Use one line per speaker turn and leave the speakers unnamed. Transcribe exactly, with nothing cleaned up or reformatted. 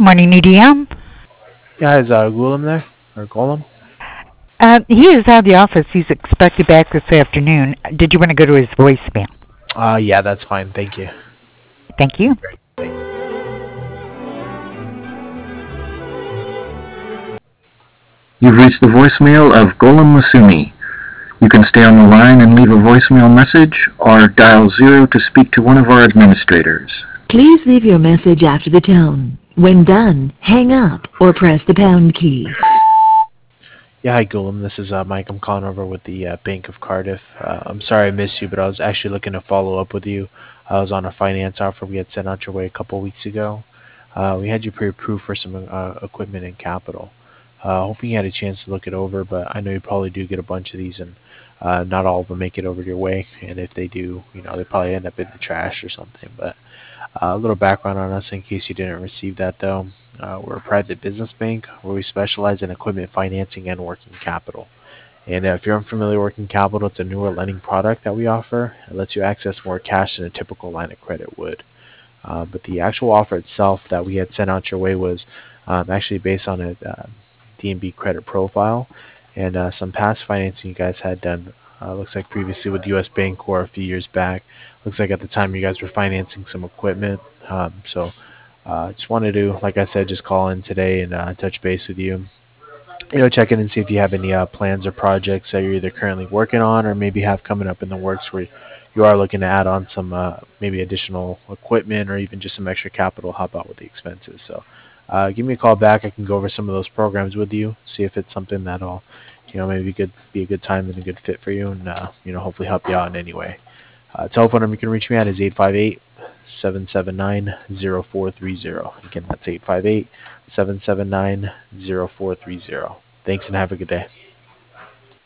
Morning, E D M.
Yeah, is uh, Golem there? Or Golem?
Uh, he is out of the office. He's expected back this afternoon. Did you want to go to his voicemail?
Uh, yeah, that's fine. Thank you.
Thank you.
Great. Thanks.
You've reached the voicemail of Golem Masumi. You can stay on the line and leave a voicemail message or dial zero to speak to one of our administrators.
Please leave your message after the tone. When done, hang up or press the pound key.
Yeah, hi Golem. This is uh, Mike. I'm calling over with the uh, Bank of Cardiff. Uh, I'm sorry I missed you, but I was actually looking to follow up with you. I was on a finance offer we had sent out your way a couple weeks ago. Uh, we had you pre-approved for some uh, equipment and capital. Uh, hoping you had a chance to look it over, but I know you probably do get a bunch of these, and uh, not all of them make it over your way. And if they do, you know, they probably end up in the trash or something. But Uh, a little background on us in case you didn't receive that though. Uh, we're a private business bank where we specialize in equipment financing and working capital. And uh, if you're unfamiliar with working capital, it's a newer lending product that we offer. It lets you access more cash than a typical line of credit would. Uh, but the actual offer itself that we had sent out your way was um, actually based on a uh, D N B credit profile and uh, some past financing you guys had done. Uh, looks like previously with U S Bank or a few years back. Looks like at the time you guys were financing some equipment. Um, so uh, just wanted to, like I said, just call in today and uh, touch base with you. You know, check in and see if you have any uh, plans or projects that you're either currently working on or maybe have coming up in the works where you are looking to add on some uh, maybe additional equipment or even just some extra capital to help out with the expenses. So uh, give me a call back. I can go over some of those programs with you, see if it's something that'll, you know, maybe good be a good time and a good fit for you, and uh, you know, hopefully help you out in any way. Uh, telephone number you can reach me at is eight five eight, seven seven nine, zero four three zero. Again, that's eight five eight, seven seven nine, zero four three zero. Thanks and have a good day.